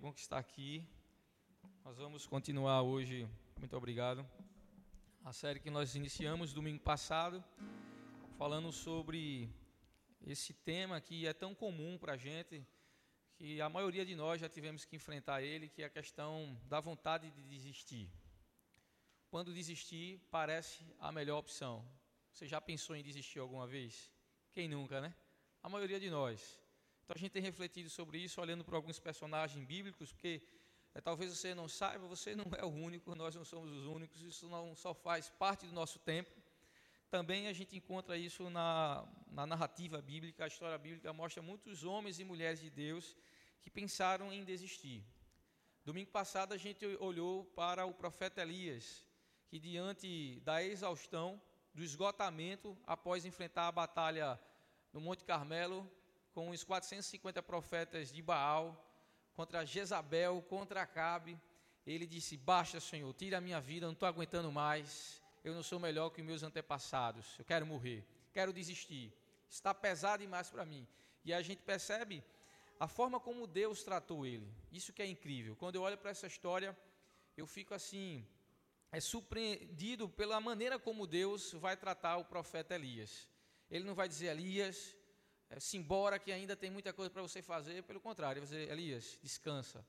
bom que está aqui. Nós vamos continuar hoje, muito obrigado, a série que nós iniciamos domingo passado, falando sobre esse tema que é tão comum para a gente, que a maioria de nós já tivemos que enfrentar ele, que é a questão da vontade de desistir. Quando desistir parece a melhor opção. Você já pensou em desistir alguma vez? Quem nunca, né? A maioria de nós. Então a gente tem refletido sobre isso, olhando para alguns personagens bíblicos, porque talvez você não saiba, você não é o único, nós não somos os únicos, isso não só faz parte do nosso tempo. Também a gente encontra isso na narrativa bíblica, a história bíblica mostra muitos homens e mulheres de Deus que pensaram em desistir. Domingo passado a gente olhou para o profeta Elias, que diante da exaustão, do esgotamento, após enfrentar a batalha no Monte Carmelo, com os 450 profetas de Baal, contra Jezabel, contra Acabe, ele disse: basta, Senhor, tira a minha vida, eu não estou aguentando mais, eu não sou melhor que os meus antepassados, eu quero morrer, quero desistir, está pesado demais para mim. E a gente percebe a forma como Deus tratou ele, isso que é incrível. Quando eu olho para essa história, eu fico assim, surpreendido pela maneira como Deus vai tratar o profeta Elias. Ele não vai dizer: Elias, se embora que ainda tem muita coisa para você fazer. Pelo contrário, ele vai dizer: Elias, descansa,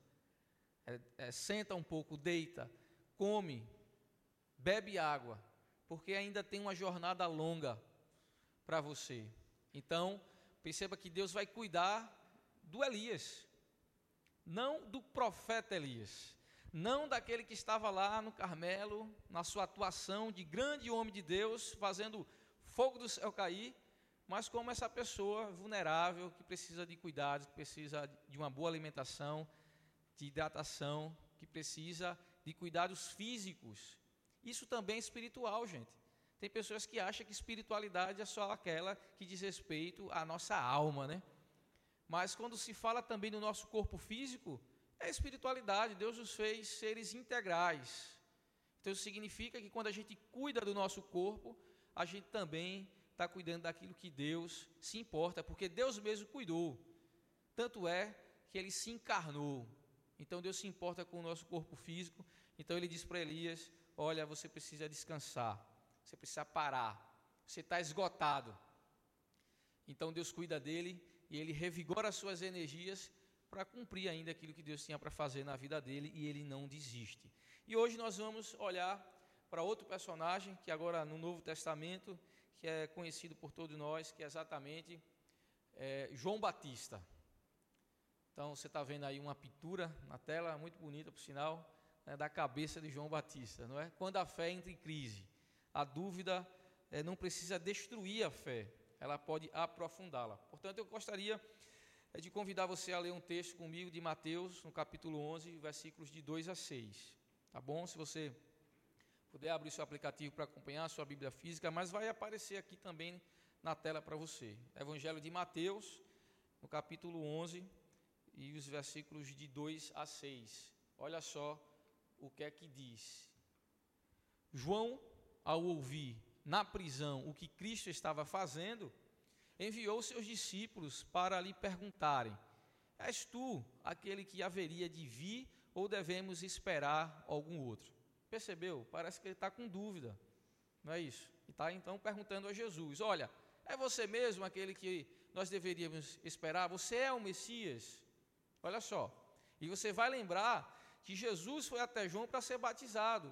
senta um pouco, deita, come, bebe água, porque ainda tem uma jornada longa para você. Então, perceba que Deus vai cuidar do Elias, não do profeta Elias, não daquele que estava lá no Carmelo, na sua atuação de grande homem de Deus, fazendo fogo do céu cair, mas como essa pessoa vulnerável, que precisa de cuidados, que precisa de uma boa alimentação, de hidratação, que precisa de cuidados físicos. Isso também é espiritual, gente. Tem pessoas que acham que espiritualidade é só aquela que diz respeito à nossa alma, né? Mas quando se fala também do nosso corpo físico, é espiritualidade. Deus nos fez seres integrais. Então isso significa que quando a gente cuida do nosso corpo, a gente também está cuidando daquilo que Deus se importa, porque Deus mesmo cuidou. Tanto é que Ele se encarnou. Então Deus se importa com o nosso corpo físico. Então Ele diz para Elias: olha, você precisa descansar, você precisa parar, você está esgotado. Então Deus cuida dele e Ele revigora as suas energias para cumprir ainda aquilo que Deus tinha para fazer na vida dele, e ele não desiste. E hoje nós vamos olhar para outro personagem que agora no Novo Testamento, que é conhecido por todos nós, que é exatamente João Batista. Então você está vendo aí uma pintura na tela, muito bonita por sinal, da cabeça de João Batista, não é? Quando a fé entra em crise, a dúvida não precisa destruir a fé, ela pode aprofundá-la. Portanto, eu gostaria de convidar você a ler um texto comigo de Mateus, no capítulo 11, versículos de 2 a 6. Tá bom? Se você puder abrir seu aplicativo para acompanhar a sua Bíblia física, mas vai aparecer aqui também na tela para você. Evangelho de Mateus, no capítulo 11, e os versículos de 2 a 6. Olha só o que é que diz. João, ao ouvir na prisão o que Cristo estava fazendo, enviou seus discípulos para lhe perguntarem: és tu aquele que haveria de vir, ou devemos esperar algum outro? Percebeu? Parece que ele está com dúvida, não é isso? E está então perguntando a Jesus: olha, é você mesmo aquele que nós deveríamos esperar? Você é o Messias? Olha só, e você vai lembrar que Jesus foi até João para ser batizado,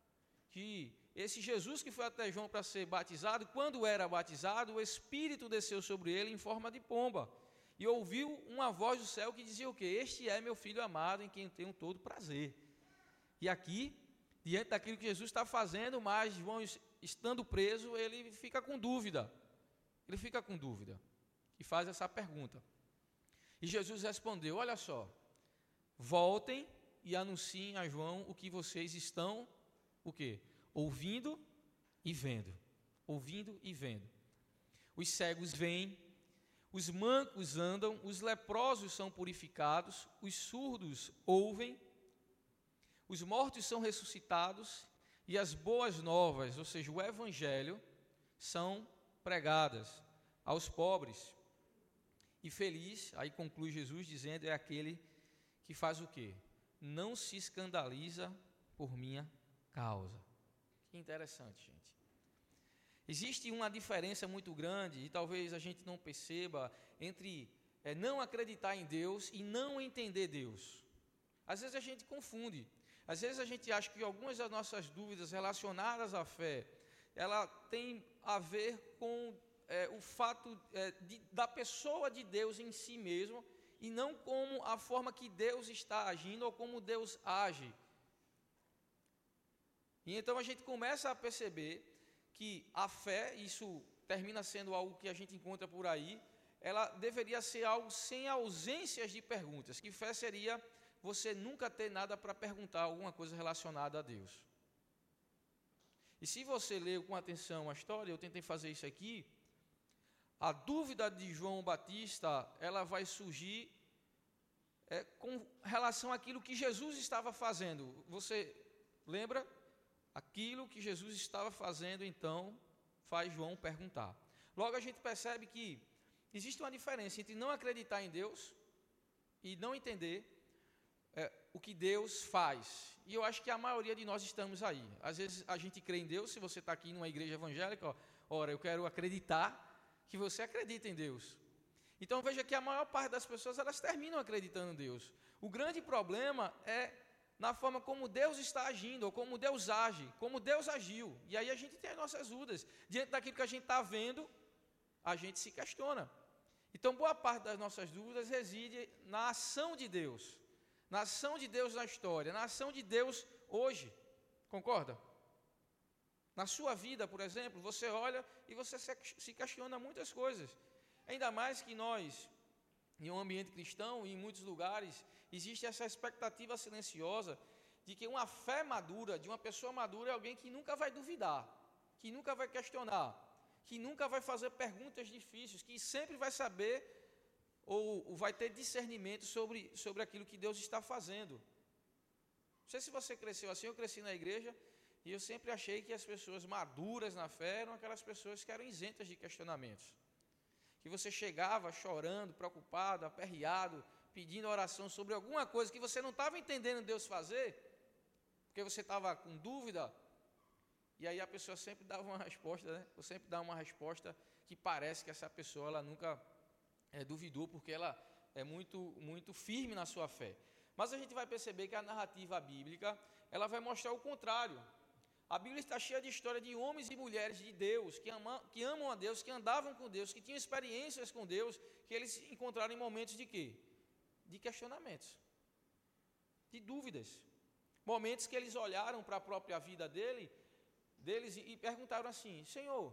que esse Jesus que foi até João para ser batizado, quando era batizado, o Espírito desceu sobre ele em forma de pomba, e ouviu uma voz do céu que dizia o quê? Este é meu filho amado, em quem tenho todo prazer. E aqui, diante daquilo que Jesus está fazendo, mas João, estando preso, ele fica com dúvida, e faz essa pergunta. E Jesus respondeu: olha só, voltem e anunciem a João o que vocês estão, o quê? Ouvindo e vendo. Ouvindo e vendo. Os cegos veem, os mancos andam, os leprosos são purificados, os surdos ouvem, os mortos são ressuscitados e as boas novas, ou seja, o evangelho, são pregadas aos pobres. E feliz, aí conclui Jesus dizendo, é aquele que faz o quê? Não se escandaliza por minha causa. Que interessante, gente. Existe uma diferença muito grande, e talvez a gente não perceba, entre não acreditar em Deus e não entender Deus. Às vezes a gente confunde. Às vezes a gente acha que algumas das nossas dúvidas relacionadas à fé, ela tem a ver com o fato da pessoa de Deus em si mesmo, e não como a forma que Deus está agindo ou como Deus age. E então a gente começa a perceber que a fé, isso termina sendo algo que a gente encontra por aí, ela deveria ser algo sem ausências de perguntas, que fé seria você nunca ter nada para perguntar, alguma coisa relacionada a Deus. E se você leu com atenção a história, eu tentei fazer isso aqui, a dúvida de João Batista, ela vai surgir com relação àquilo que Jesus estava fazendo. Você lembra? Aquilo que Jesus estava fazendo, então, faz João perguntar. Logo a gente percebe que existe uma diferença entre não acreditar em Deus e não entender o que Deus faz. E eu acho que a maioria de nós estamos aí. Às vezes a gente crê em Deus. Se você está aqui numa igreja evangélica, ora, eu quero acreditar que você acredita em Deus. Então veja que a maior parte das pessoas, elas terminam acreditando em Deus. O grande problema é na forma como Deus está agindo, ou como Deus age, como Deus agiu. E aí a gente tem as nossas dúvidas. Diante daquilo que a gente está vendo, a gente se questiona. Então boa parte das nossas dúvidas reside na ação de Deus. Na ação de Deus na história, na ação de Deus hoje. Concorda? Na sua vida, por exemplo, você olha e você se questiona muitas coisas. Ainda mais que nós, em um ambiente cristão e em muitos lugares, existe essa expectativa silenciosa de que uma fé madura, de uma pessoa madura, é alguém que nunca vai duvidar, que nunca vai questionar, que nunca vai fazer perguntas difíceis, que sempre vai saber ou vai ter discernimento sobre aquilo que Deus está fazendo. Não sei se você cresceu assim. Eu cresci na igreja e eu sempre achei que as pessoas maduras na fé eram aquelas pessoas que eram isentas de questionamentos. Que você chegava chorando, preocupado, aperreado, pedindo oração sobre alguma coisa que você não estava entendendo Deus fazer, porque você estava com dúvida, e aí a pessoa sempre dava uma resposta, né? Ou sempre dá uma resposta que parece que essa pessoa ela nunca duvidou, porque ela é muito firme na sua fé. Mas a gente vai perceber que a narrativa bíblica, ela vai mostrar o contrário. A Bíblia está cheia de história de homens e mulheres de Deus, que amam a Deus, que andavam com Deus, que tinham experiências com Deus, que eles se encontraram em momentos de quê? De questionamentos, de dúvidas. Momentos que eles olharam para a própria vida deles e perguntaram assim: Senhor,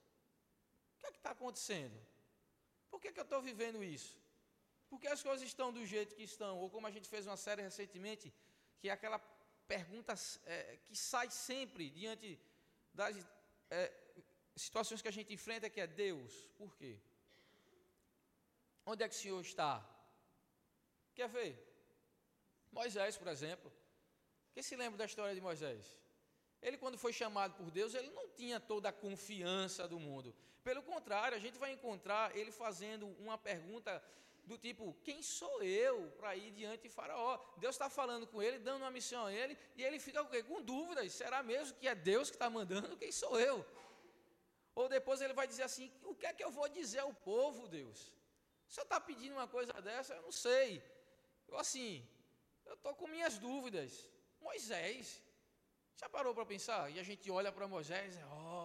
o que é que está acontecendo? Por que eu estou vivendo isso? Por que as coisas estão do jeito que estão? Ou como a gente fez uma série recentemente, que é aquela pergunta que sai sempre diante das situações que a gente enfrenta, que é: Deus, por quê? Onde é que o Senhor está? Quer ver? Moisés, por exemplo. Quem se lembra da história de Moisés? Ele, quando foi chamado por Deus, ele não tinha toda a confiança do mundo. Pelo contrário, a gente vai encontrar ele fazendo uma pergunta do tipo: quem sou eu para ir diante de Faraó? Deus está falando com ele, dando uma missão a ele, e ele fica com dúvidas: será mesmo que é Deus que está mandando? Quem sou eu? Ou depois ele vai dizer assim: o que é que eu vou dizer ao povo, Deus? O Senhor está pedindo uma coisa dessa? Eu não sei. Eu estou com minhas dúvidas. Moisés, já parou para pensar? E a gente olha para Moisés,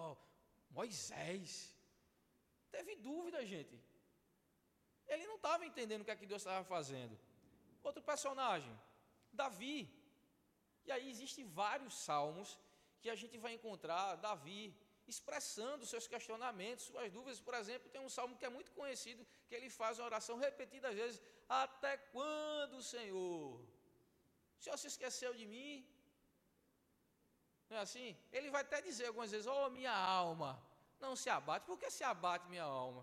Moisés, teve dúvida, gente. Ele não estava entendendo o que é que Deus estava fazendo. Outro personagem, Davi. E aí existem vários salmos que a gente vai encontrar Davi expressando seus questionamentos, suas dúvidas. Por exemplo, tem um salmo que é muito conhecido, que ele faz uma oração repetidas vezes: até quando, Senhor? O Senhor se esqueceu de mim? Não é assim? Ele vai até dizer algumas vezes: minha alma, não se abate. Por que se abate minha alma?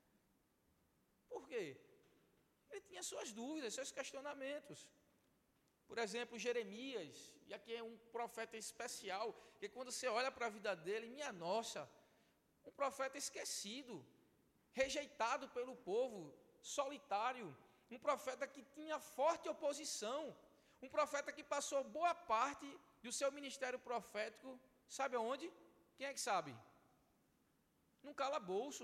Por quê? Ele tinha suas dúvidas, seus questionamentos. Por exemplo, Jeremias, e aqui é um profeta especial, que quando você olha para a vida dele, minha nossa, um profeta esquecido, rejeitado pelo povo, solitário. um profeta que tinha forte oposição, um profeta que passou boa parte do seu ministério profético, sabe aonde? Quem é que sabe? Num calabouço,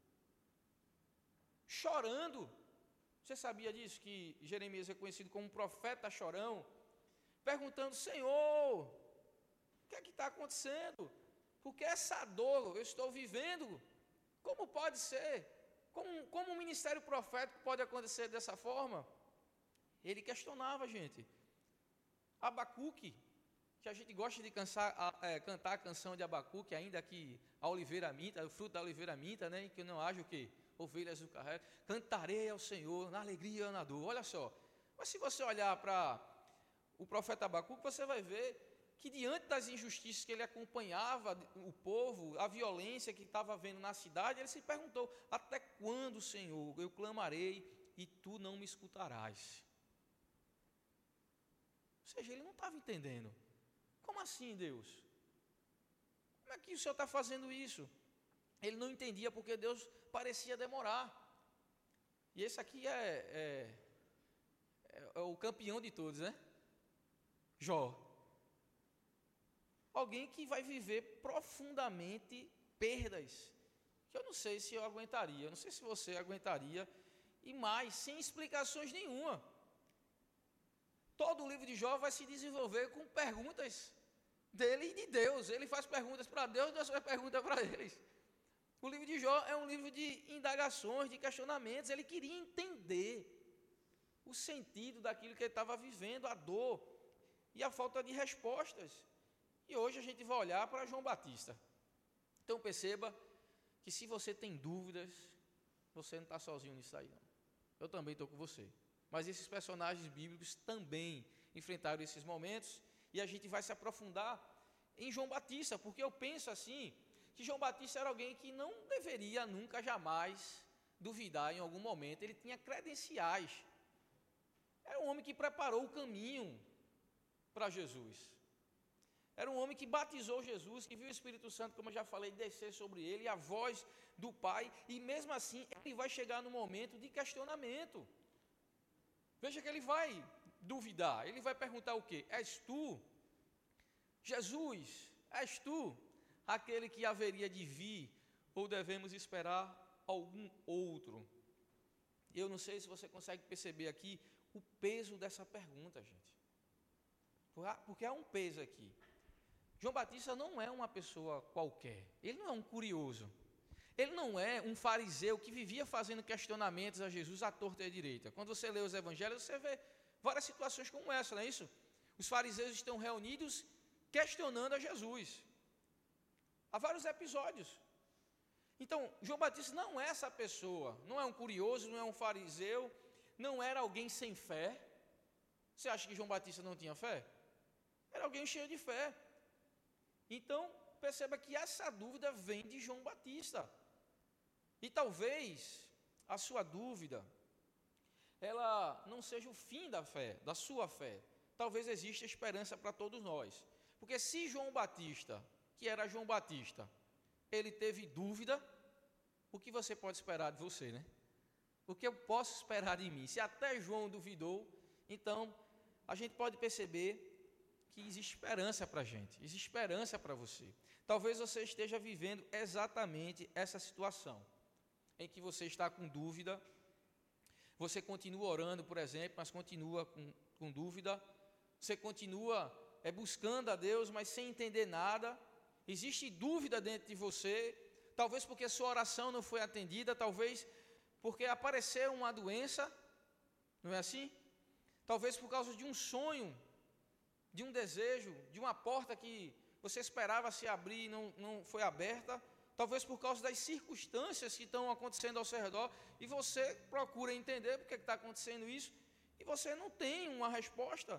chorando. Você sabia disso, que Jeremias é conhecido como um profeta chorão? Perguntando, Senhor, o que é que está acontecendo? Porque essa dor eu estou vivendo, como pode ser? Como um ministério profético pode acontecer dessa forma? Ele questionava, gente. Abacuque, que a gente gosta de cantar a canção de Abacuque, ainda que a oliveira minta, o fruto da oliveira minta, né, que não haja o quê? Ovelhas do carrego. Cantarei ao Senhor na alegria e na dor. Olha só. Mas se você olhar para o profeta Abacuque, você vai ver que diante das injustiças que ele acompanhava, o povo, a violência que estava havendo na cidade, ele se perguntou, até quando, Senhor, eu clamarei e tu não me escutarás? Ou seja, ele não estava entendendo. Como assim, Deus? Como é que o Senhor está fazendo isso? Ele não entendia porque Deus parecia demorar. E esse aqui é o campeão de todos, né? Jó. Alguém que vai viver profundamente perdas, que eu não sei se eu aguentaria, eu não sei se você aguentaria, e mais, sem explicações nenhuma. Todo o livro de Jó vai se desenvolver com perguntas dele e de Deus. Ele faz perguntas para Deus, Deus faz perguntas para eles. O livro de Jó é um livro de indagações, de questionamentos. Ele queria entender o sentido daquilo que ele estava vivendo, a dor e a falta de respostas. E hoje a gente vai olhar para João Batista. Então perceba que se você tem dúvidas, você não está sozinho nisso aí, não. Eu também estou com você. Mas esses personagens bíblicos também enfrentaram esses momentos, e a gente vai se aprofundar em João Batista, porque eu penso assim, que João Batista era alguém que não deveria nunca, jamais duvidar em algum momento. Ele tinha credenciais. Era um homem que preparou o caminho para Jesus. Era um homem que batizou Jesus, que viu o Espírito Santo, como eu já falei, descer sobre ele, a voz do Pai, e mesmo assim ele vai chegar no momento de questionamento. Veja que ele vai duvidar, ele vai perguntar o quê? És tu, Jesus, és tu aquele que haveria de vir, ou devemos esperar algum outro? Eu não sei se você consegue perceber aqui o peso dessa pergunta, gente. Porque há um peso aqui. João Batista não é uma pessoa qualquer, ele não é um curioso, ele não é um fariseu que vivia fazendo questionamentos a Jesus à torta e à direita. Quando você lê os evangelhos, você vê várias situações como essa, não é isso? Os fariseus estão reunidos questionando a Jesus. Há vários episódios. Então, João Batista não é essa pessoa, não é um curioso, não é um fariseu, não era alguém sem fé. Você acha que João Batista não tinha fé? Era alguém cheio de fé. Então, perceba que essa dúvida vem de João Batista. E talvez a sua dúvida, ela não seja o fim da fé, da sua fé. Talvez exista esperança para todos nós. Porque se João Batista, que era João Batista, ele teve dúvida, o que você pode esperar de você, né? O que eu posso esperar de mim? Se até João duvidou, então a gente pode perceber que existe esperança para a gente, existe esperança para você. Talvez você esteja vivendo exatamente essa situação, em que você está com dúvida, você continua orando, por exemplo, mas continua com dúvida, você continua buscando a Deus, mas sem entender nada, existe dúvida dentro de você, talvez porque sua oração não foi atendida, talvez porque apareceu uma doença, não é assim? Talvez por causa de um sonho, de um desejo, de uma porta que você esperava se abrir e não foi aberta, talvez por causa das circunstâncias que estão acontecendo ao seu redor, e você procura entender por que está acontecendo isso, e você não tem uma resposta.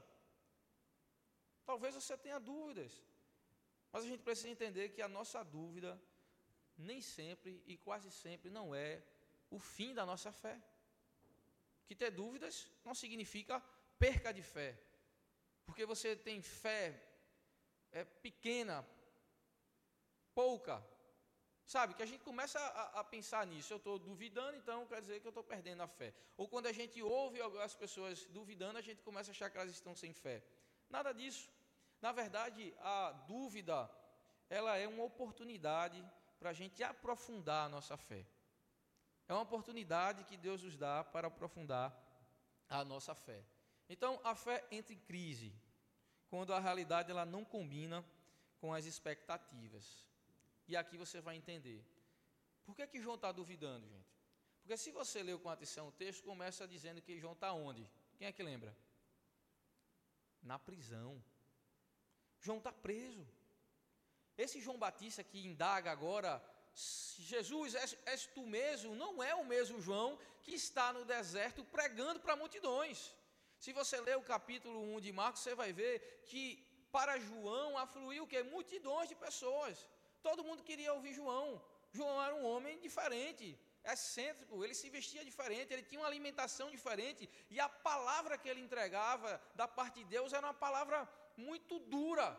Talvez você tenha dúvidas, mas a gente precisa entender que a nossa dúvida nem sempre e quase sempre não é o fim da nossa fé. Que ter dúvidas não significa perca de fé, porque você tem fé pequena, pouca, Sabe, que a gente começa a pensar nisso. Eu estou duvidando, então quer dizer que eu estou perdendo a fé. Ou quando a gente ouve as pessoas duvidando, a gente começa a achar que elas estão sem fé. Nada disso. Na verdade, a dúvida, ela é uma oportunidade para a gente aprofundar a nossa fé. É uma oportunidade que Deus nos dá para aprofundar a nossa fé. Então, a fé entra em crise quando a realidade ela não combina com as expectativas. E aqui você vai entender. Por que João está duvidando, gente? Porque se você leu com atenção o texto, começa dizendo que João está onde? Quem é que lembra? Na prisão. João está preso. Esse João Batista que indaga agora, Jesus, és tu mesmo? Não é o mesmo João que está no deserto pregando para multidões. Se você ler o capítulo 1 de Marcos, você vai ver que para João afluiu o quê? Multidões de pessoas. Todo mundo queria ouvir João. João era um homem diferente, excêntrico, ele se vestia diferente, ele tinha uma alimentação diferente, e a palavra que ele entregava da parte de Deus era uma palavra muito dura.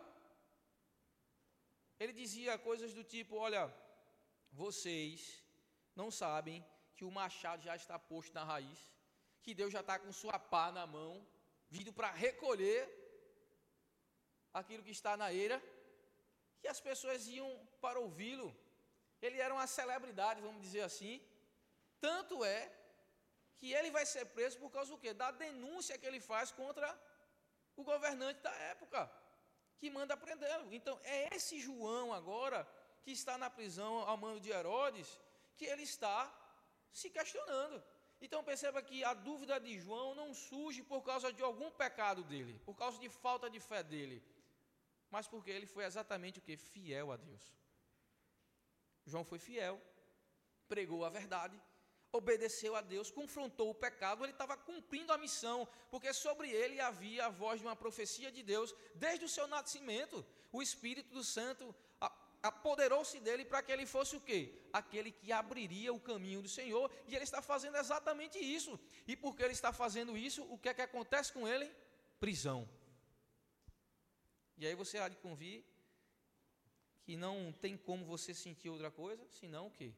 Ele dizia coisas do tipo, olha, vocês não sabem que o machado já está posto na raiz, que Deus já está com sua pá na mão, vindo para recolher aquilo que está na eira, e as pessoas iam para ouvi-lo. Ele era uma celebridade, vamos dizer assim. Tanto é que ele vai ser preso por causa do quê? Da denúncia que ele faz contra o governante da época, que manda prendê-lo. Então, é esse João agora, que está na prisão ao mando de Herodes, que ele está se questionando. Então, perceba que a dúvida de João não surge por causa de algum pecado dele, por causa de falta de fé dele, mas porque ele foi exatamente o que? Fiel a Deus. João foi fiel, pregou a verdade, obedeceu a Deus, confrontou o pecado, ele estava cumprindo a missão, porque sobre ele havia a voz de uma profecia de Deus, desde o seu nascimento. O Espírito do Santo apoderou-se dele para que ele fosse o quê? Aquele que abriria o caminho do Senhor, e ele está fazendo exatamente isso. E porque ele está fazendo isso, o que é que acontece com ele? Prisão. E aí você há de convir que não tem como você sentir outra coisa, senão o quê?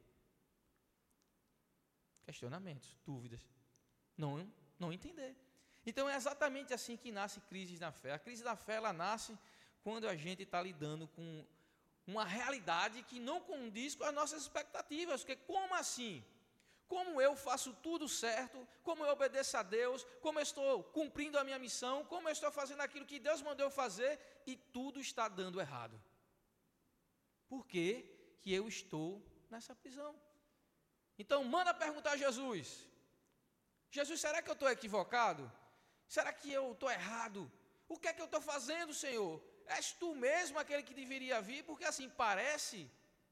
Questionamentos, dúvidas, não entender. Então é exatamente assim que nasce crise na fé. A crise da fé, ela nasce quando a gente está lidando com uma realidade que não condiz com as nossas expectativas. Porque como assim? Como eu faço tudo certo, como eu obedeço a Deus, como eu estou cumprindo a minha missão, como eu estou fazendo aquilo que Deus mandou eu fazer, e tudo está dando errado. Por que eu estou nessa prisão? Então, manda perguntar a Jesus. Jesus, será que eu estou equivocado? Será que eu estou errado? O que é que eu estou fazendo, Senhor? És tu mesmo aquele que deveria vir? Porque assim, parece,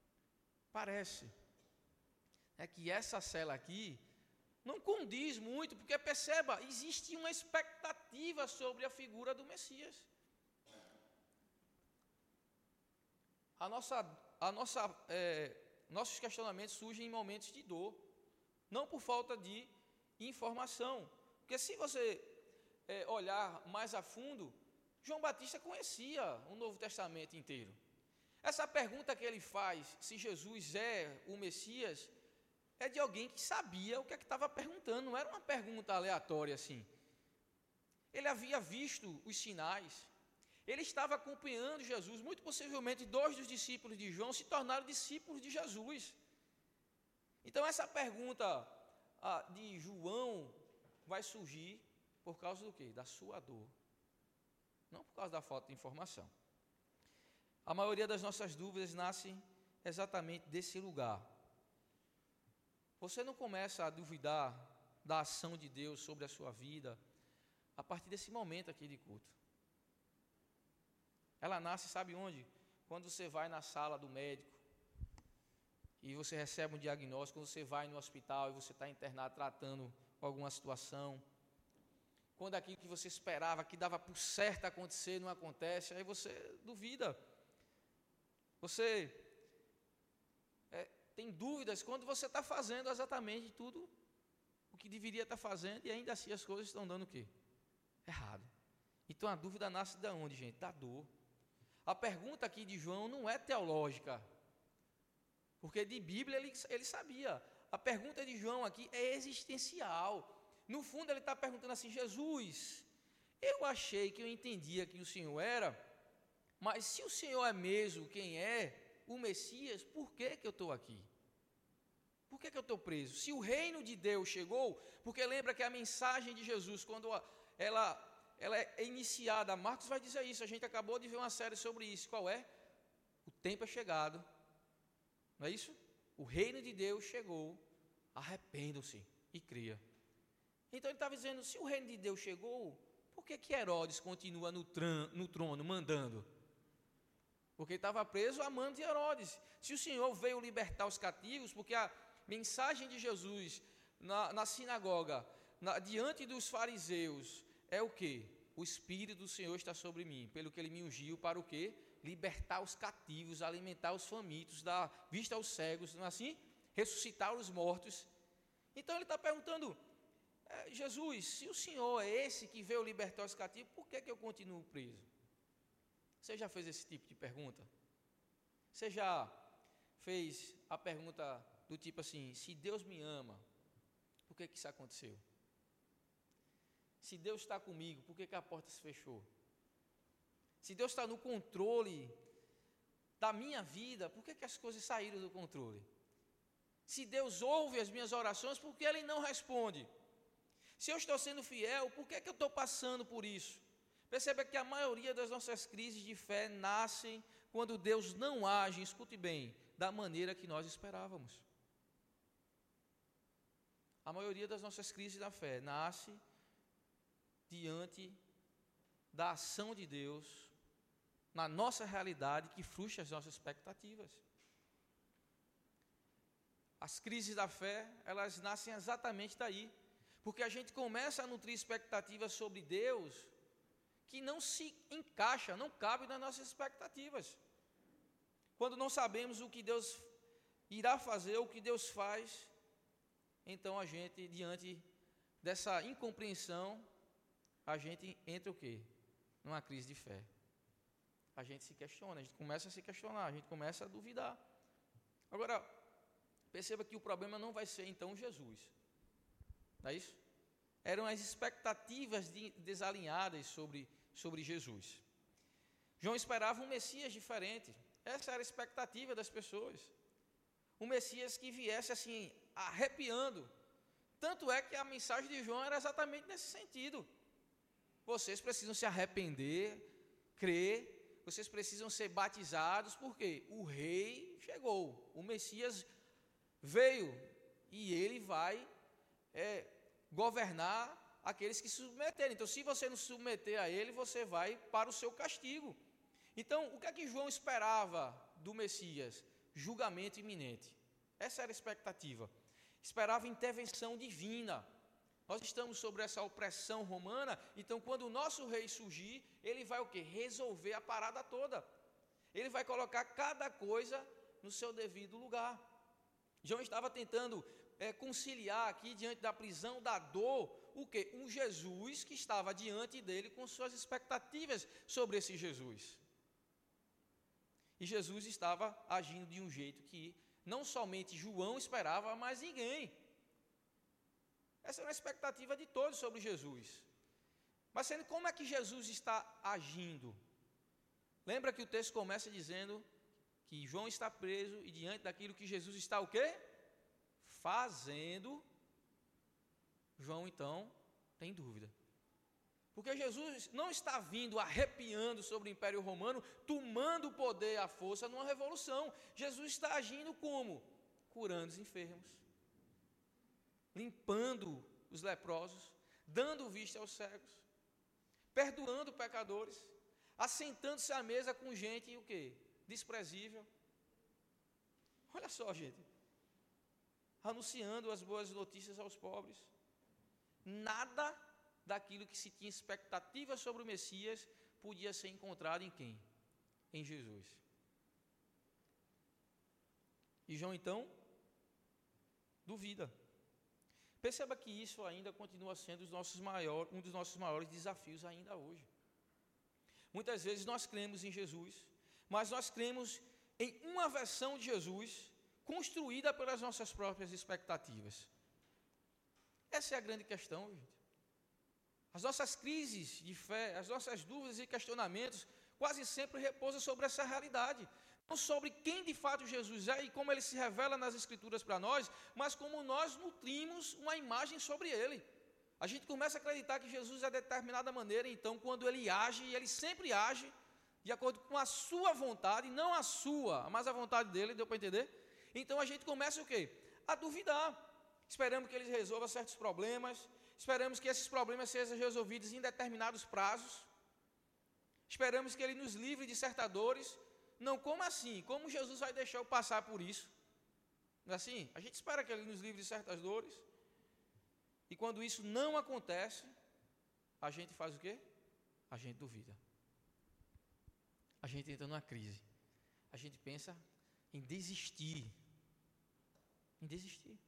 é que essa cela aqui não condiz muito, porque perceba, existe uma expectativa sobre a figura do Messias. Nossos questionamentos surgem em momentos de dor, não por falta de informação. Porque se você olhar mais a fundo, João Batista conhecia o Novo Testamento inteiro. Essa pergunta que ele faz, se Jesus é o Messias, é de alguém que sabia o que é que estava perguntando, não era uma pergunta aleatória assim. Ele havia visto os sinais, ele estava acompanhando Jesus, muito possivelmente 2 dos discípulos de João se tornaram discípulos de Jesus. Então essa pergunta de João vai surgir por causa do quê? Da sua dor, não por causa da falta de informação. A maioria das nossas dúvidas nasce exatamente desse lugar. Você não começa a duvidar da ação de Deus sobre a sua vida a partir desse momento aqui de culto. Ela nasce, sabe onde? Quando você vai na sala do médico e você recebe um diagnóstico, quando você vai no hospital e você está internado tratando alguma situação, quando aquilo que você esperava, que dava por certo acontecer, não acontece, aí você duvida. Você tem dúvidas quando você está fazendo exatamente tudo o que deveria estar fazendo e ainda assim as coisas estão dando o quê? Errado. Então a dúvida nasce de onde, gente? Da dor. A pergunta aqui de João não é teológica. Porque de Bíblia ele sabia. A pergunta de João aqui é existencial. No fundo ele está perguntando assim: Jesus, eu achei que eu entendia que o Senhor era, mas se o Senhor é mesmo quem é, o Messias, por que eu estou aqui? Por que eu estou preso? Se o reino de Deus chegou, porque lembra que a mensagem de Jesus, quando ela é iniciada, Marcos vai dizer isso, a gente acabou de ver uma série sobre isso, qual é? O tempo é chegado, não é isso? O reino de Deus chegou, arrependam-se e cria. Então ele estava dizendo, se o reino de Deus chegou, por que Herodes continua no trono, mandando? Porque ele estava preso a mando de Herodes. Se o Senhor veio libertar os cativos, porque a mensagem de Jesus na sinagoga, diante dos fariseus, é o quê? O Espírito do Senhor está sobre mim, pelo que Ele me ungiu para o quê? Libertar os cativos, alimentar os famintos, dar vista aos cegos, não é assim? Ressuscitar os mortos. Então ele está perguntando, Jesus, se o Senhor é esse que veio libertar os cativos, por que eu continuo preso? Você já fez esse tipo de pergunta? Você já fez a pergunta do tipo assim, se Deus me ama, por que isso aconteceu? Se Deus está comigo, por que a porta se fechou? Se Deus está no controle da minha vida, por que as coisas saíram do controle? Se Deus ouve as minhas orações, por que Ele não responde? Se eu estou sendo fiel, por que eu estou passando por isso? Perceba que a maioria das nossas crises de fé nascem quando Deus não age, escute bem, da maneira que nós esperávamos. A maioria das nossas crises da fé nasce diante da ação de Deus na nossa realidade que frustra as nossas expectativas. As crises da fé, elas nascem exatamente daí, porque a gente começa a nutrir expectativas sobre Deus que não se encaixa, não cabe nas nossas expectativas. Quando não sabemos o que Deus irá fazer, o que Deus faz, então a gente, diante dessa incompreensão, a gente entra o quê? Numa crise de fé. A gente se questiona, a gente começa a se questionar, a gente começa a duvidar. Agora, perceba que o problema não vai ser então Jesus. Não é isso? Eram as expectativas desalinhadas sobre Jesus. João esperava um Messias diferente. Essa era a expectativa das pessoas. Um Messias que viesse assim, arrepiando. Tanto é que a mensagem de João era exatamente nesse sentido. Vocês precisam se arrepender, crer, vocês precisam ser batizados, porque o rei chegou, o Messias veio e ele vai governar aqueles que se submeterem. Então, se você não se submeter a ele, você vai para o seu castigo. Então, o que é que João esperava do Messias? Julgamento iminente. Essa era a expectativa. Esperava intervenção divina. Nós estamos sobre essa opressão romana, então quando o nosso rei surgir, ele vai o quê? Resolver a parada toda. Ele vai colocar cada coisa no seu devido lugar. João estava tentando conciliar aqui, diante da prisão, da dor, o quê? Um Jesus que estava diante dele com suas expectativas sobre esse Jesus. E Jesus estava agindo de um jeito que não somente João esperava, mas ninguém. Essa era a expectativa de todos sobre Jesus. Mas sendo como é que Jesus está agindo? Lembra que o texto começa dizendo que João está preso e diante daquilo que Jesus está o quê? Fazendo. João então tem dúvida. Porque Jesus não está vindo arrepiando sobre o Império Romano, tomando o poder e a força numa revolução. Jesus está agindo como? Curando os enfermos, limpando os leprosos, dando vista aos cegos, perdoando pecadores, assentando-se à mesa com gente o quê? Desprezível. Olha só, gente, anunciando as boas notícias aos pobres. Nada daquilo que se tinha expectativa sobre o Messias podia ser encontrado em quem? Em Jesus. E João então duvida. Perceba que isso ainda continua sendo um dos nossos maiores desafios ainda hoje. Muitas vezes nós cremos em Jesus, mas nós cremos em uma versão de Jesus construída pelas nossas próprias expectativas. Essa é a grande questão, gente. As nossas crises de fé, as nossas dúvidas e questionamentos quase sempre repousam sobre essa realidade. Não sobre quem de fato Jesus é e como ele se revela nas Escrituras para nós, mas como nós nutrimos uma imagem sobre ele. A gente começa a acreditar que Jesus é de determinada maneira, então quando ele age, ele sempre age de acordo com a sua vontade, não a sua, mas a vontade dele, deu para entender? Então a gente começa o quê? A duvidar. Esperamos que ele resolva certos problemas, esperamos que esses problemas sejam resolvidos em determinados prazos, esperamos que ele nos livre de certas dores. Não, como assim? Como Jesus vai deixar eu passar por isso? Não é assim? A gente espera que ele nos livre de certas dores, e quando isso não acontece, a gente faz o quê? A gente duvida. A gente entra numa crise. A gente pensa em desistir. Em desistir.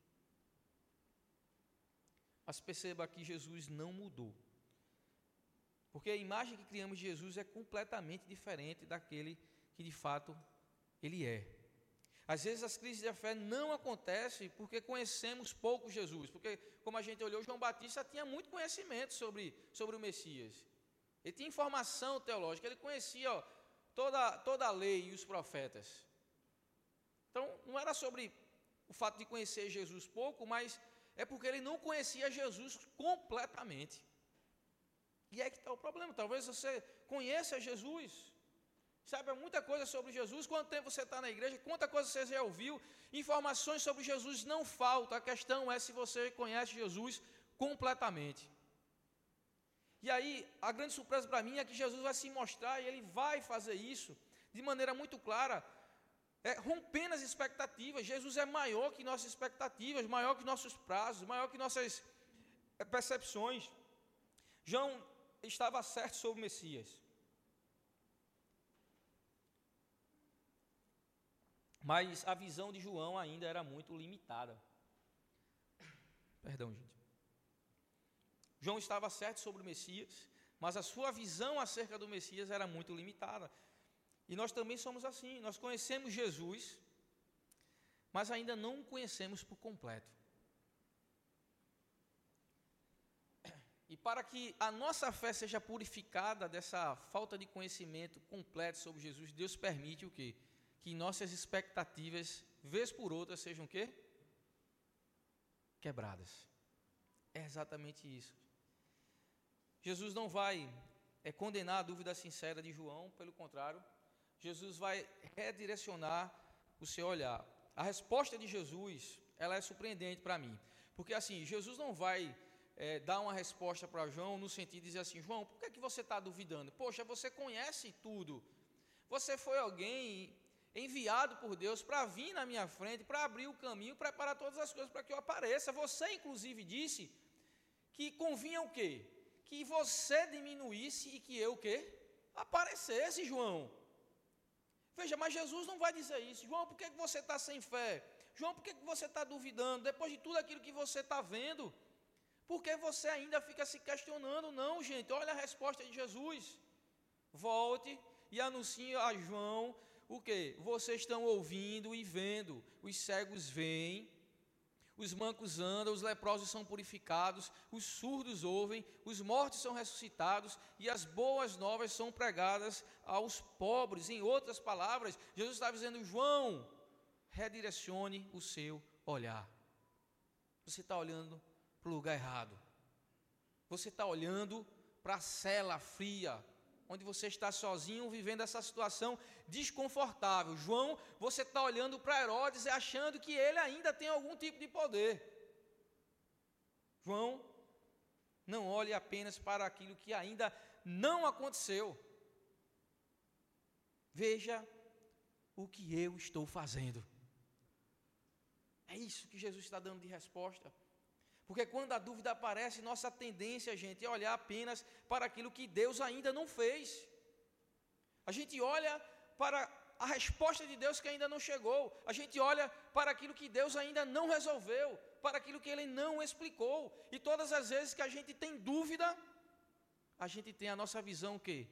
Mas perceba que Jesus não mudou. Porque a imagem que criamos de Jesus é completamente diferente daquele que de fato ele é. Às vezes as crises da fé não acontecem porque conhecemos pouco Jesus. Porque, como a gente olhou, João Batista tinha muito conhecimento sobre o Messias. Ele tinha informação teológica, ele conhecia toda a lei e os profetas. Então, não era sobre o fato de conhecer Jesus pouco, mas é porque ele não conhecia Jesus completamente. E é que está o problema. Talvez você conheça Jesus, saiba muita coisa sobre Jesus. Quanto tempo você está na igreja, quanta coisa você já ouviu, informações sobre Jesus não faltam. A questão é se você conhece Jesus completamente. E aí, a grande surpresa para mim é que Jesus vai se mostrar, e ele vai fazer isso de maneira muito clara, rompendo as expectativas. Jesus é maior que nossas expectativas, maior que nossos prazos, maior que nossas percepções. João estava certo sobre o Messias, mas a visão de João ainda era muito limitada. Perdão, gente. João estava certo sobre o Messias, mas a sua visão acerca do Messias era muito limitada. E nós também somos assim. Nós conhecemos Jesus, mas ainda não o conhecemos por completo. E para que a nossa fé seja purificada dessa falta de conhecimento completo sobre Jesus, Deus permite o quê? Que nossas expectativas, vez por outra, sejam o quê? Quebradas. É exatamente isso. Jesus não vai condenar a dúvida sincera de João, pelo contrário, Jesus vai redirecionar o seu olhar. A resposta de Jesus, ela é surpreendente para mim, porque assim, Jesus não vai dar uma resposta para João no sentido de dizer assim: João, por que é que você está duvidando? Poxa, você conhece tudo, você foi alguém enviado por Deus para vir na minha frente, para abrir o caminho, preparar todas as coisas para que eu apareça. Você inclusive disse que convinha o quê? Que você diminuísse e que eu o quê? Aparecesse, João. Veja, mas Jesus não vai dizer isso. João, por que você está sem fé? João, por que você está duvidando? Depois de tudo aquilo que você está vendo, por que você ainda fica se questionando? Não, gente, olha a resposta de Jesus. Volte e anuncie a João o quê? Vocês estão ouvindo e vendo, os cegos veem, os mancos andam, os leprosos são purificados, os surdos ouvem, os mortos são ressuscitados e as boas novas são pregadas aos pobres. Em outras palavras, Jesus está dizendo: João, redirecione o seu olhar. Você está olhando para o lugar errado. Você está olhando para a cela fria, onde você está sozinho vivendo essa situação desconfortável. João, você está olhando para Herodes e achando que ele ainda tem algum tipo de poder. João, não olhe apenas para aquilo que ainda não aconteceu. Veja o que eu estou fazendo. É isso que Jesus está dando de resposta. Porque quando a dúvida aparece, nossa tendência, gente, é olhar apenas para aquilo que Deus ainda não fez. A gente olha para a resposta de Deus que ainda não chegou. A gente olha para aquilo que Deus ainda não resolveu, para aquilo que Ele não explicou. E todas as vezes que a gente tem dúvida, a gente tem a nossa visão o quê?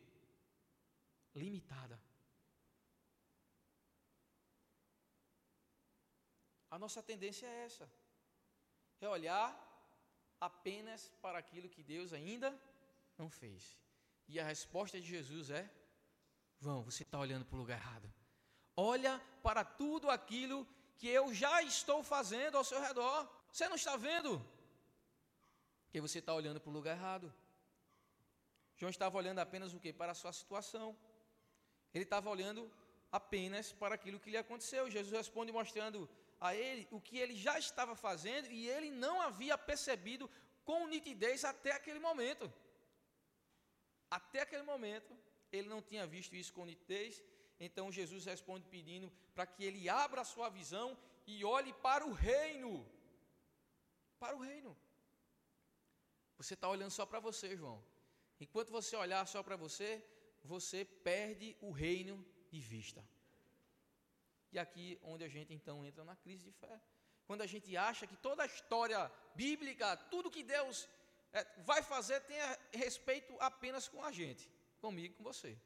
Limitada. A nossa tendência é essa. É olhar apenas para aquilo que Deus ainda não fez. E a resposta de Jesus é: João, você está olhando para o lugar errado. Olha para tudo aquilo que eu já estou fazendo ao seu redor. Você não está vendo? Porque você está olhando para o lugar errado. João estava olhando apenas o quê? Para a sua situação. Ele estava olhando apenas para aquilo que lhe aconteceu. Jesus responde mostrando a ele o que ele já estava fazendo e ele não havia percebido com nitidez até aquele momento. Até aquele momento, ele não tinha visto isso com nitidez. Então Jesus responde pedindo para que ele abra a sua visão e olhe para o reino. Para o reino. Você está olhando só para você, João. Enquanto você olhar só para você, você perde o reino de vista. E aqui onde a gente então entra na crise de fé. Quando a gente acha que toda a história bíblica, tudo que Deus vai fazer tem respeito apenas com a gente, comigo e com você.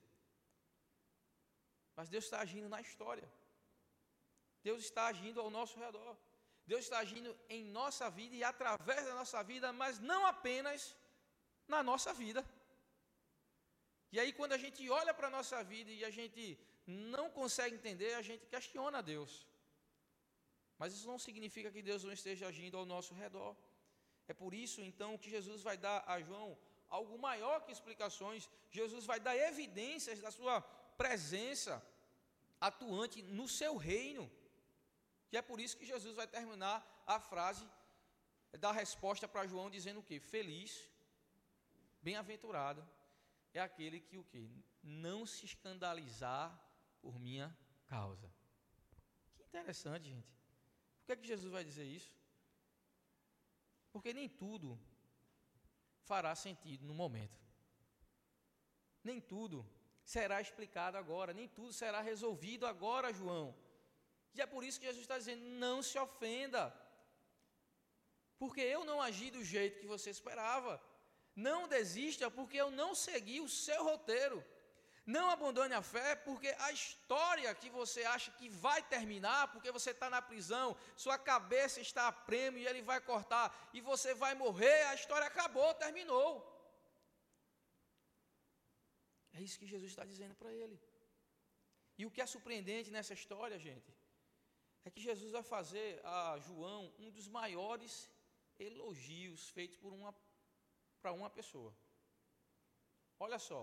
Mas Deus está agindo na história. Deus está agindo ao nosso redor. Deus está agindo em nossa vida e através da nossa vida, mas não apenas na nossa vida. E aí quando a gente olha para a nossa vida e a gente não consegue entender, a gente questiona a Deus. Mas isso não significa que Deus não esteja agindo ao nosso redor. É por isso então que Jesus vai dar a João algo maior que explicações. Jesus vai dar evidências da sua presença atuante no seu reino. E é por isso que Jesus vai terminar a frase da resposta para João dizendo o quê? Feliz, bem-aventurado é aquele que o quê? Não se escandalizar por minha causa. Que interessante, gente. Por que é que Jesus vai dizer isso? Porque nem tudo fará sentido no momento. Nem tudo será explicado agora, nem tudo será resolvido agora, João. E é por isso que Jesus está dizendo, não se ofenda, porque eu não agi do jeito que você esperava. Não desista, porque eu não segui o seu roteiro. Não abandone a fé, porque a história que você acha que vai terminar, porque você está na prisão, sua cabeça está a prêmio e ele vai cortar, e você vai morrer, a história acabou, terminou. É isso que Jesus está dizendo para ele. E o que é surpreendente nessa história, gente, é que Jesus vai fazer a João um dos maiores elogios feitos para uma pessoa. Olha só.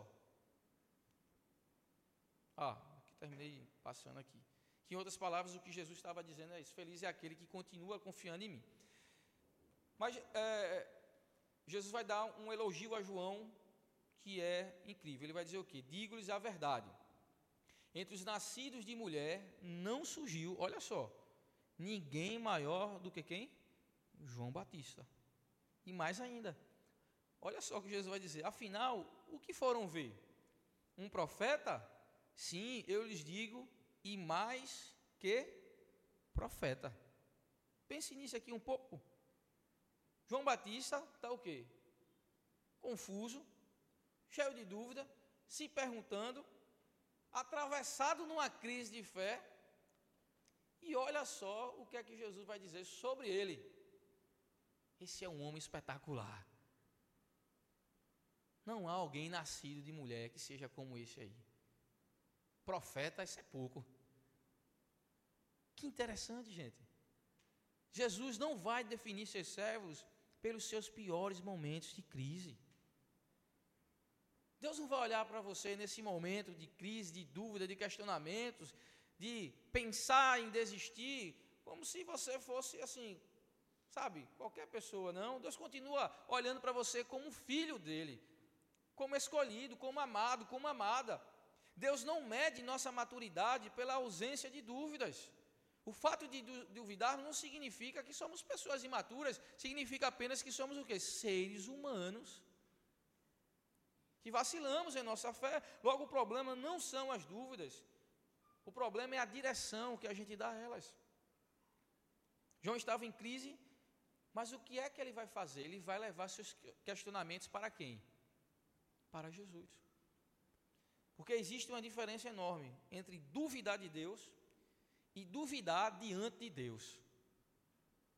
Aqui terminei passando aqui. Que, em outras palavras, o que Jesus estava dizendo é isso. Feliz é aquele que continua confiando em mim. Mas Jesus vai dar um elogio a João que é incrível. Ele vai dizer o quê? Digo-lhes a verdade. Entre os nascidos de mulher não surgiu, olha só, ninguém maior do que quem? João Batista. E mais ainda, olha só o que Jesus vai dizer. Afinal, o que foram ver? Um profeta? Sim, eu lhes digo, e mais que profeta. Pense nisso aqui um pouco. João Batista está o quê? Confuso, cheio de dúvida, se perguntando, atravessado numa crise de fé, e olha só o que é que Jesus vai dizer sobre ele. Esse é um homem espetacular. Não há alguém nascido de mulher que seja como esse aí. Profeta, isso é pouco. Que interessante, gente. Jesus não vai definir seus servos pelos seus piores momentos de crise. Deus não vai olhar para você nesse momento de crise, de dúvida, de questionamentos, de pensar em desistir, como se você fosse assim, sabe, qualquer pessoa, não. Deus continua olhando para você como filho dele, como escolhido, como amado, como amada. Deus não mede nossa maturidade pela ausência de dúvidas. O fato de duvidar não significa que somos pessoas imaturas, significa apenas que somos o quê? Seres humanos. Que vacilamos em nossa fé. Logo, o problema não são as dúvidas. O problema é a direção que a gente dá a elas. João estava em crise, mas o que é que ele vai fazer? Ele vai levar seus questionamentos para quem? Para Jesus. Porque existe uma diferença enorme entre duvidar de Deus e duvidar diante de Deus.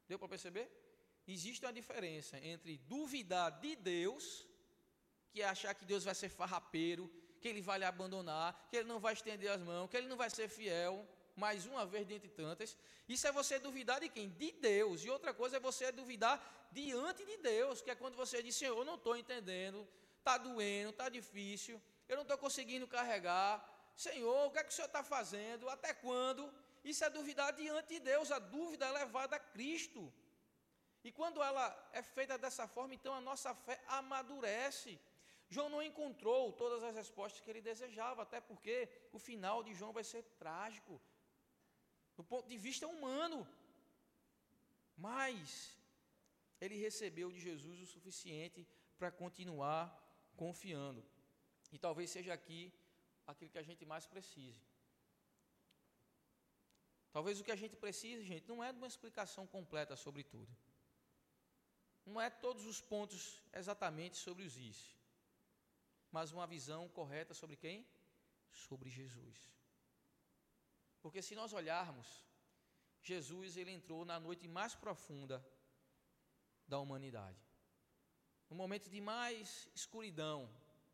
Deu para perceber? Existe uma diferença entre duvidar de Deus, que é achar que Deus vai ser farrapeiro, que Ele vai lhe abandonar, que Ele não vai estender as mãos, que Ele não vai ser fiel, mais uma vez dentre tantas. Isso é você duvidar de quem? De Deus. E outra coisa é você duvidar diante de Deus, que é quando você diz, Senhor, eu não estou entendendo, está doendo, está difícil, eu não estou conseguindo carregar. Senhor, o que é que o Senhor está fazendo? Até quando? Isso é duvidar diante de Deus. A dúvida é levada a Cristo. E quando ela é feita dessa forma, então a nossa fé amadurece. João não encontrou todas as respostas que ele desejava, até porque o final de João vai ser trágico, do ponto de vista humano. Mas ele recebeu de Jesus o suficiente para continuar confiando. E talvez seja aqui aquilo que a gente mais precise. Talvez o que a gente precise, gente, não é de uma explicação completa sobre tudo. Não é todos os pontos exatamente sobre os is, mas uma visão correta sobre quem? Sobre Jesus. Porque se nós olharmos, Jesus ele entrou na noite mais profunda da humanidade, no momento de mais escuridão.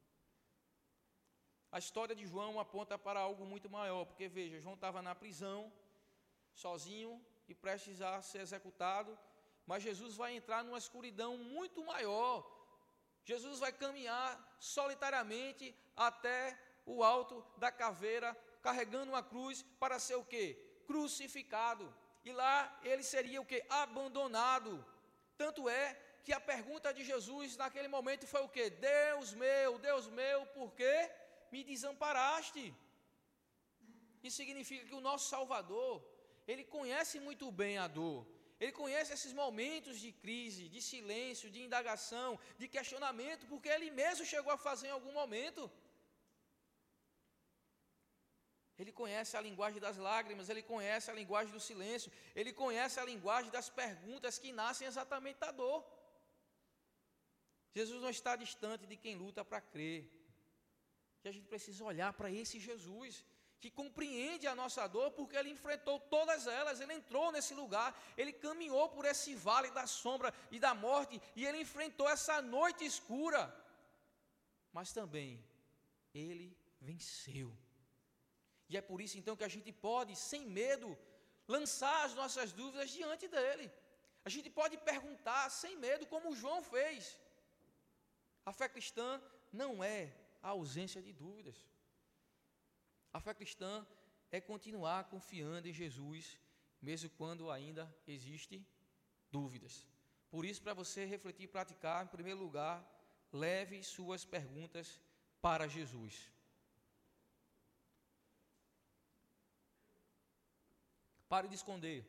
A história de João aponta para algo muito maior, porque veja, João estava na prisão, sozinho e prestes a ser executado, mas Jesus vai entrar numa escuridão muito maior. Jesus vai caminhar solitariamente até o alto da caveira, carregando uma cruz para ser o quê? Crucificado. E lá ele seria o quê? Abandonado. Tanto é que a pergunta de Jesus naquele momento foi o quê? Deus meu, por que me desamparaste? Isso significa que o nosso Salvador, ele conhece muito bem a dor. Ele conhece esses momentos de crise, de silêncio, de indagação, de questionamento, porque ele mesmo chegou a fazer em algum momento. Ele conhece a linguagem das lágrimas, ele conhece a linguagem do silêncio, ele conhece a linguagem das perguntas que nascem exatamente da dor. Jesus não está distante de quem luta para crer. E a gente precisa olhar para esse Jesus, que compreende a nossa dor, porque ele enfrentou todas elas, ele entrou nesse lugar, ele caminhou por esse vale da sombra e da morte, e ele enfrentou essa noite escura, mas também ele venceu. E é por isso então que a gente pode, sem medo, lançar as nossas dúvidas diante dele. A gente pode perguntar sem medo, como João fez. A fé cristã não é a ausência de dúvidas. A fé cristã é continuar confiando em Jesus, mesmo quando ainda existem dúvidas. Por isso, para você refletir e praticar, em primeiro lugar, leve suas perguntas para Jesus. Pare de esconder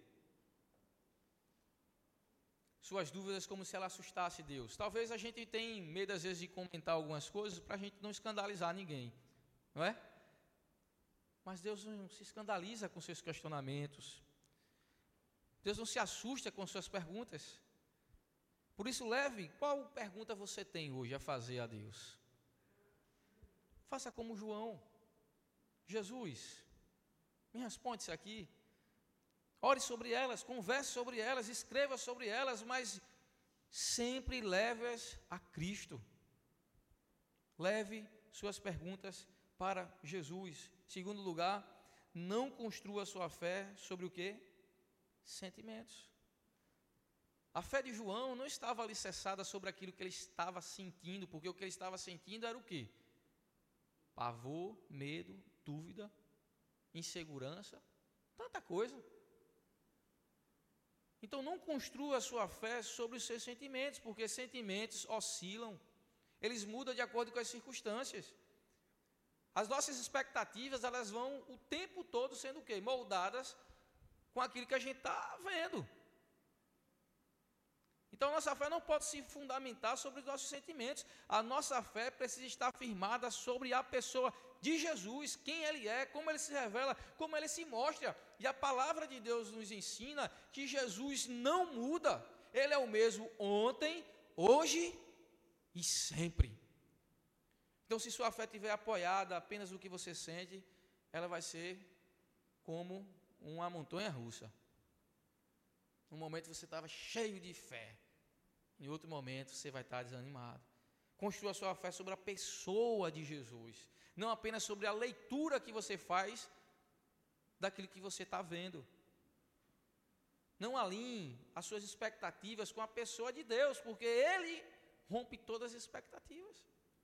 suas dúvidas como se ela assustasse Deus. Talvez a gente tenha medo, às vezes, de comentar algumas coisas para a gente não escandalizar ninguém, não é? Mas Deus não se escandaliza com seus questionamentos. Deus não se assusta com suas perguntas. Por isso, leve, qual pergunta você tem hoje a fazer a Deus? Faça como João. Jesus, me responde isso aqui. Ore sobre elas, converse sobre elas, escreva sobre elas, mas sempre leve-as a Cristo. Leve suas perguntas para Jesus. Segundo lugar, não construa sua fé sobre o quê? Sentimentos. A fé de João não estava alicerçada sobre aquilo que ele estava sentindo, porque o que ele estava sentindo era o quê? Pavor, medo, dúvida, insegurança, tanta coisa. Então não construa a sua fé sobre os seus sentimentos, porque sentimentos oscilam, eles mudam de acordo com as circunstâncias. As nossas expectativas, elas vão o tempo todo sendo o quê? Moldadas com aquilo que a gente está vendo. Então, a nossa fé não pode se fundamentar sobre os nossos sentimentos. A nossa fé precisa estar firmada sobre a pessoa de Jesus, quem Ele é, como Ele se revela, como Ele se mostra. E a palavra de Deus nos ensina que Jesus não muda. Ele é o mesmo ontem, hoje e sempre. Então, se sua fé estiver apoiada apenas no que você sente, ela vai ser como uma montanha russa. Num momento você estava cheio de fé. Em outro momento você vai estar desanimado. Construa a sua fé sobre a pessoa de Jesus. Não apenas sobre a leitura que você faz daquilo que você está vendo. Não alinhe as suas expectativas com a pessoa de Deus, porque Ele rompe todas as expectativas.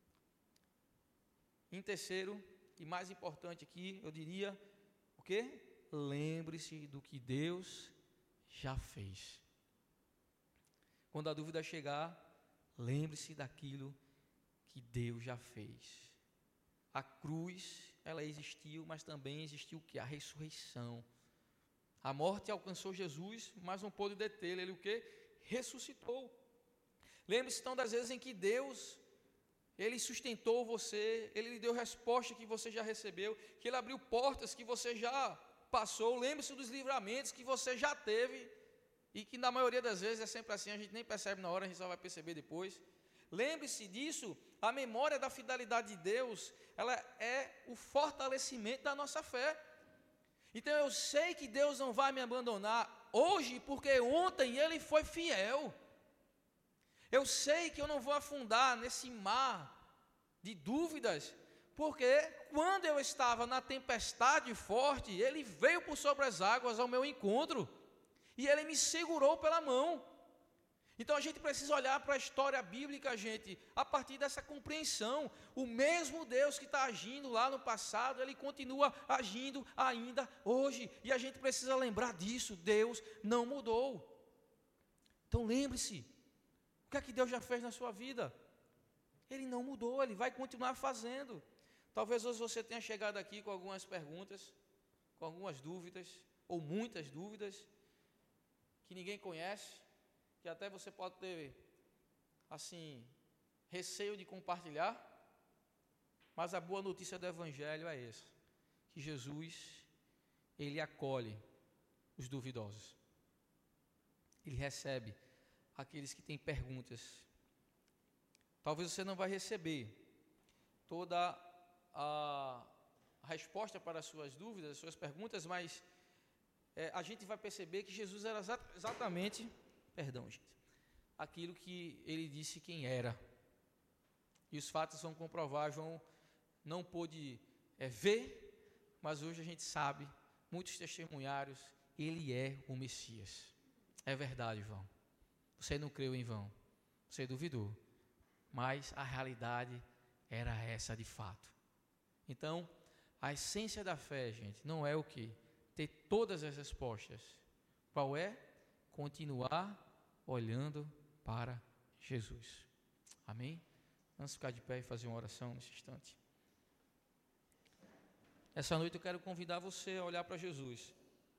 Em terceiro, e mais importante aqui, eu diria, o quê? Lembre-se do que Deus já fez. Quando a dúvida chegar, lembre-se daquilo que Deus já fez. A cruz, ela existiu, mas também existiu o quê? A ressurreição. A morte alcançou Jesus, mas não pôde detê-lo. Ele o quê? Ressuscitou. Lembre-se então das vezes em que Deus, Ele sustentou você, Ele lhe deu resposta que você já recebeu, que Ele abriu portas que você já passou. Lembre-se dos livramentos que você já teve, e que na maioria das vezes é sempre assim, a gente nem percebe na hora, a gente só vai perceber depois. Lembre-se disso, a memória da fidelidade de Deus, ela é o fortalecimento da nossa fé. Então eu sei que Deus não vai me abandonar hoje, porque ontem Ele foi fiel. Eu sei que eu não vou afundar nesse mar de dúvidas, porque quando eu estava na tempestade forte, Ele veio por sobre as águas ao meu encontro, e Ele me segurou pela mão. Então a gente precisa olhar para a história bíblica, gente, a partir dessa compreensão. O mesmo Deus que está agindo lá no passado, Ele continua agindo ainda hoje, e a gente precisa lembrar disso. Deus não mudou. Então lembre-se, o que é que Deus já fez na sua vida? Ele não mudou, Ele vai continuar fazendo. Talvez hoje você tenha chegado aqui com algumas perguntas, com algumas dúvidas, ou muitas dúvidas, que ninguém conhece, que até você pode ter, assim, receio de compartilhar, mas a boa notícia do Evangelho é essa, que Jesus, Ele acolhe os duvidosos, Ele recebe aqueles que têm perguntas. Talvez você não vai receber toda a resposta para as suas dúvidas, as suas perguntas, mas a gente vai perceber que Jesus era exatamente, aquilo que Ele disse quem era. E os fatos vão comprovar. João não pôde ver, mas hoje a gente sabe, muitos testemunhários, Ele é o Messias. É verdade, João. Você não creu em vão, você duvidou, mas a realidade era essa de fato. Então, a essência da fé, gente, não é o quê? Ter todas as respostas. Qual é? Continuar olhando para Jesus. Amém? Vamos ficar de pé e fazer uma oração nesse instante. Essa noite eu quero convidar você a olhar para Jesus.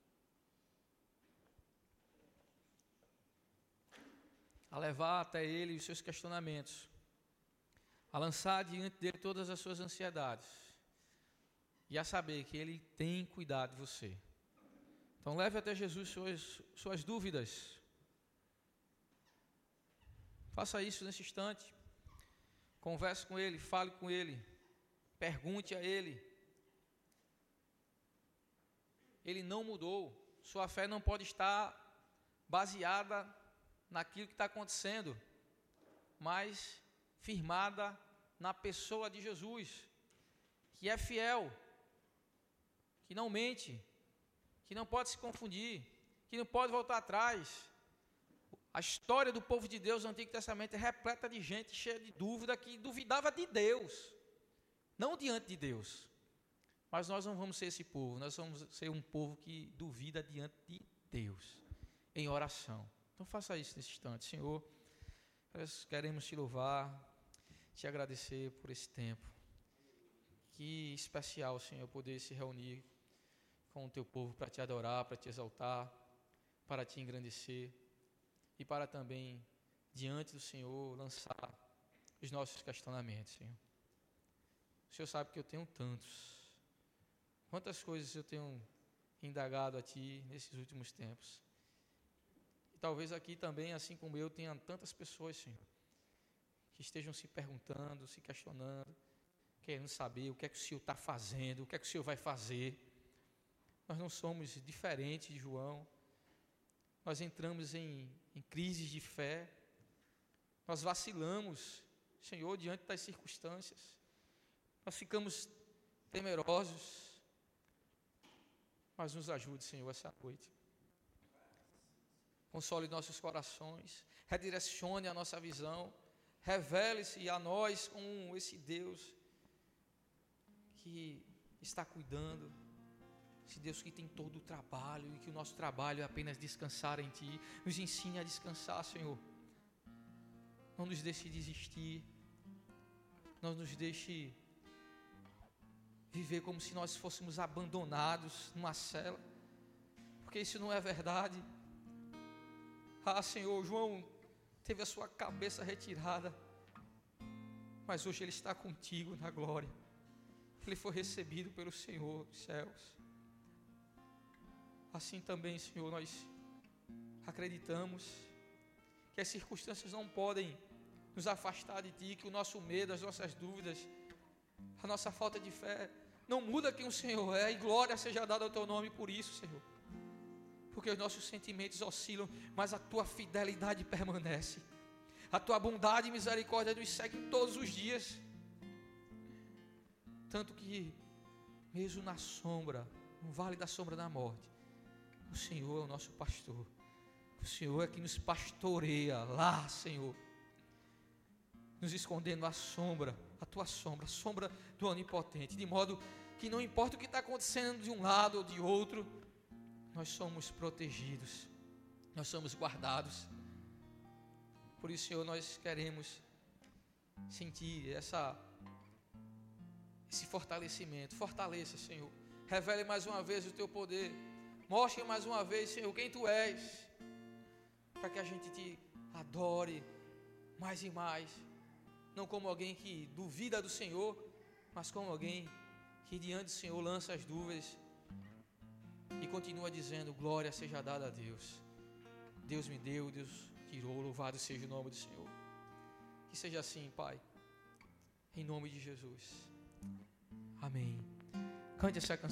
A levar até Ele os seus questionamentos. A lançar diante dEle todas as suas ansiedades. E a saber que Ele tem cuidado de você. Então leve até Jesus suas dúvidas. Faça isso nesse instante. Converse com Ele, fale com Ele. Pergunte a Ele. Ele não mudou. Sua fé não pode estar baseada naquilo que está acontecendo, mas firmada na pessoa de Jesus, que é fiel, que não mente, que não pode se confundir, que não pode voltar atrás. A história do povo de Deus no Antigo Testamento é repleta de gente cheia de dúvida, que duvidava de Deus, não diante de Deus. Mas nós não vamos ser esse povo, nós vamos ser um povo que duvida diante de Deus, em oração. Então faça isso nesse instante. Senhor, nós queremos te louvar, te agradecer por esse tempo. Que especial, Senhor, poder se reunir com o teu povo para te adorar, para te exaltar, para te engrandecer e para também, diante do Senhor, lançar os nossos questionamentos, Senhor. O Senhor sabe que eu tenho tantos. Quantas coisas eu tenho indagado a Ti nesses últimos tempos. E talvez aqui também, assim como eu, tenha tantas pessoas, Senhor, que estejam se perguntando, se questionando, querendo saber o que é que o Senhor está fazendo, o que é que o Senhor vai fazer. Nós não somos diferentes de João. nós entramos em crises de fé, nós vacilamos, Senhor, diante das circunstâncias, nós ficamos temerosos, mas nos ajude, Senhor, essa noite. Console nossos corações, redirecione a nossa visão, revele-se a nós como esse Deus que está cuidando, esse Deus que tem todo o trabalho e que o nosso trabalho é apenas descansar em Ti. Nos ensine a descansar, Senhor. Não nos deixe desistir, não nos deixe viver como se nós fôssemos abandonados numa cela, porque isso não é verdade. Senhor, João teve a sua cabeça retirada, mas hoje ele está contigo na glória. Ele foi recebido pelo Senhor dos céus. Assim também, Senhor, nós acreditamos que as circunstâncias não podem nos afastar de Ti, que o nosso medo, as nossas dúvidas, a nossa falta de fé não muda quem o Senhor é, e glória seja dada ao Teu nome por isso, Senhor. Porque os nossos sentimentos oscilam, mas a Tua fidelidade permanece. A Tua bondade e misericórdia nos seguem todos os dias. Tanto que, mesmo na sombra, no vale da sombra da morte, o Senhor é o nosso pastor. O Senhor é que nos pastoreia lá, Senhor, nos escondendo à sombra, a Tua sombra, a sombra do Onipotente, de modo que não importa o que está acontecendo de um lado ou de outro, nós somos protegidos, nós somos guardados. Por isso, Senhor, nós queremos sentir esse fortalecimento. Fortaleça, Senhor, revele mais uma vez o Teu poder, mostre mais uma vez, Senhor, quem Tu és, para que a gente Te adore mais e mais, não como alguém que duvida do Senhor, mas como alguém que diante do Senhor lança as dúvidas e continua dizendo: glória seja dada a Deus. Deus me deu, Deus tirou, louvado seja o nome do Senhor. Que seja assim, Pai, em nome de Jesus. Amém. Cante essa canção.